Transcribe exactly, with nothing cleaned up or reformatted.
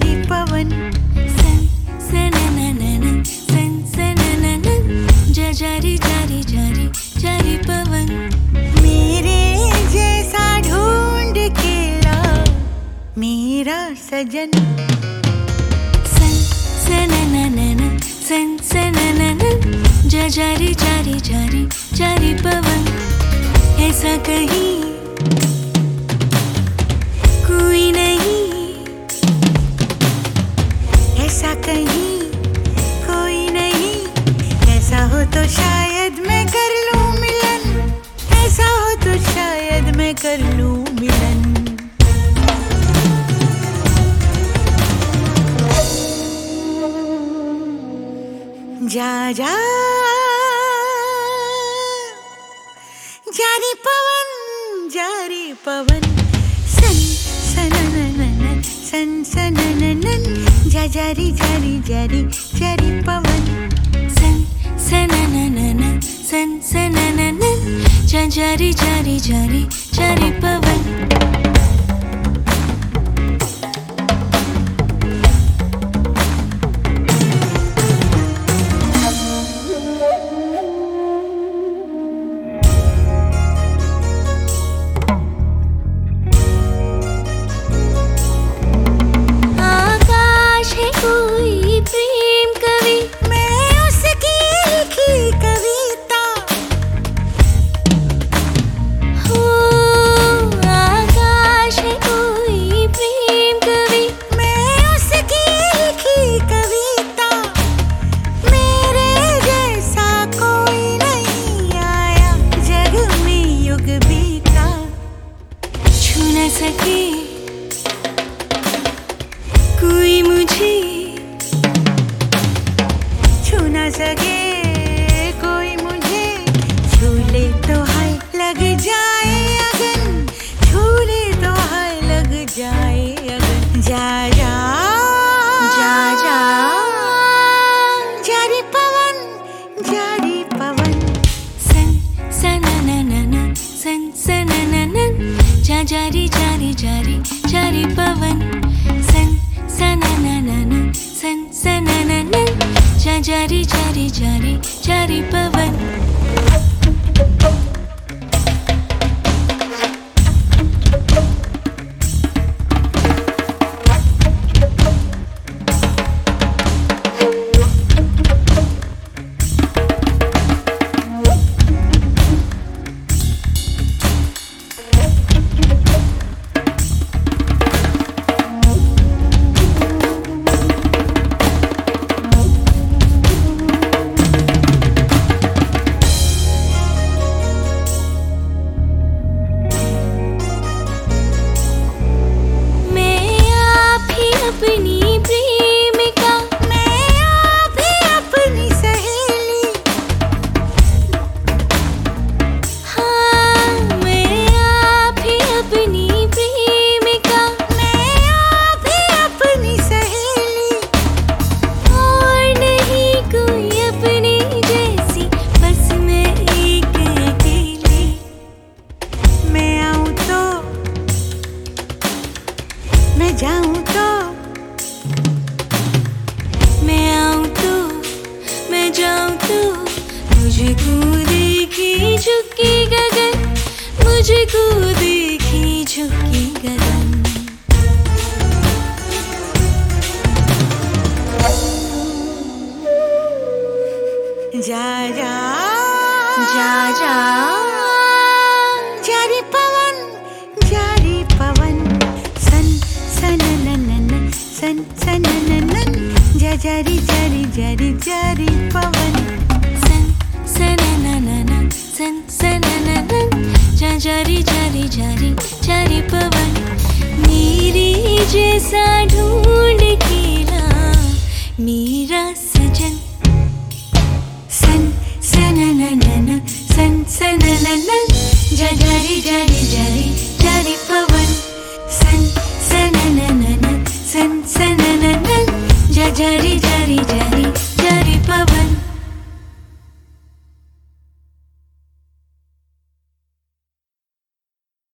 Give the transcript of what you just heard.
जारी पवन सन सनननन सन सनननन जा जारी जारी जारी जारी पवन मेरे जैसा ढूंढ के ला मेरा सजन सन सनननन सन सनननन जा जारी जारी जारी जारी पवन ऐसा कहीं कोई नहीं, ऐसा कहीं कोई नहीं, ऐसा हो तो शायद मैं कर लूं मिलन, ऐसा हो तो शायद मैं कर लूं मिलन। जा जा जारी पवन जारी पवन सन सनननन सन सनननन जा जारी जारी जारी जारी पवन सन सनननन सन सनननन जा जारी जारी जारी जारी पवन सके कोई मुझे छू ना सके कोई मुझे छू ले तो हाय लग जाए अगन छू ले तो हाय लग जाए अगन जा जा जा जा जारी पवन जारी पवन सन सनननन सन सनननन जा जारी जारी जारी जारी पवन सन सनननन सन सनननन जा जारी जारी जारी जारी पवन अपनी प्रेमिका मैं आप ही अपनी सहेली हाँ मैं आप ही अपनी प्रेमिका मैं आप ही अपनी सहेली और नहीं कोई अपनी जैसी बस मैं एक अकेली मैं आऊं तो मैं जाऊं तो मैं आऊं तो मैं जाऊं तो मुझको देखी झुकी गगन मुझको देखी झुकी गगन जा जा जा जा जारी पवन जारी पवन सन सनननन सन सनननन जा जारी जारी जारी जारी पवन सन सनननन सन सनननन जा जारी जारी जारी जारी पवन मेरे जैसा ढूंढ के ला मेरा सजन सन सनननन सन सनननन जा जारी जारी जारी